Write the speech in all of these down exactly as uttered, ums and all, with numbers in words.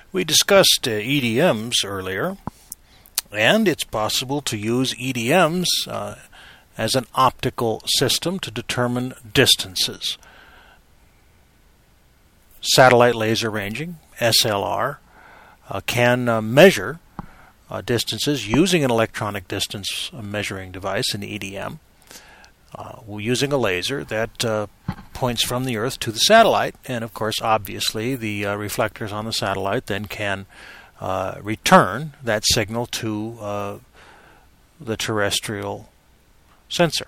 We discussed uh, E D Ms earlier, and it's possible to use E D Ms uh, as an optical system to determine distances. Satellite laser ranging, S L R, uh, can uh, measure uh, distances using an electronic distance measuring device, an E D M, uh, using a laser that uh, points from the Earth to the satellite, and of course, obviously, the uh, reflectors on the satellite then can uh, return that signal to uh, the terrestrial sensor.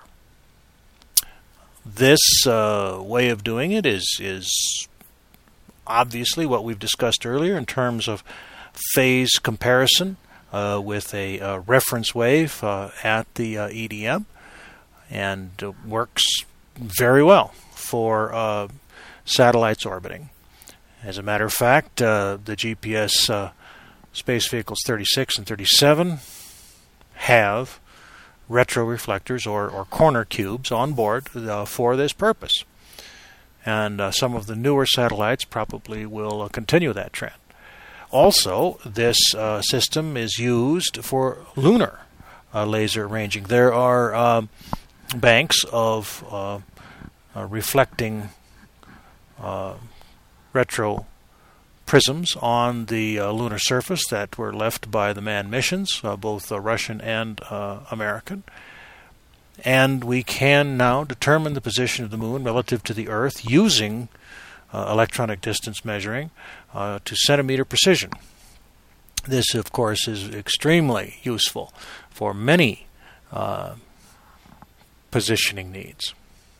This uh, way of doing it is is obviously what we've discussed earlier in terms of phase comparison uh, with a uh, reference wave uh, at the uh, E D M, and uh, works very well for uh, satellites orbiting. As a matter of fact, uh, the G P S uh, space vehicles thirty-six and thirty-seven have retroreflectors or, or corner cubes on board uh, for this purpose. And uh, some of the newer satellites probably will uh, continue that trend. Also, this uh, system is used for lunar uh, laser ranging. There are uh, banks of uh, uh, reflecting uh, retro prisms on the uh, lunar surface that were left by the manned missions, uh, both uh, Russian and uh, American. And we can now determine the position of the moon relative to the Earth using uh, electronic distance measuring uh, to centimeter precision. This, of course, is extremely useful for many uh, positioning needs.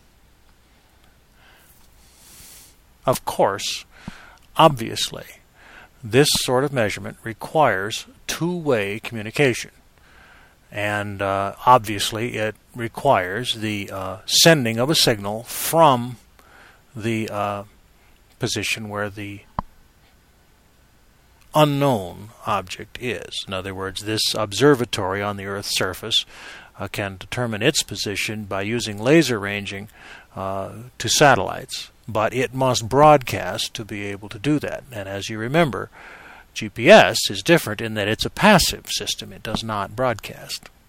Of course, obviously, this sort of measurement requires two-way communication. And uh, obviously it requires the uh, sending of a signal from the uh, position where the unknown object is. In other words, this observatory on the Earth's surface uh, can determine its position by using laser ranging uh, to satellites, but it must broadcast to be able to do that. And as you remember, G P S is different in that it's a passive system. It does not broadcast.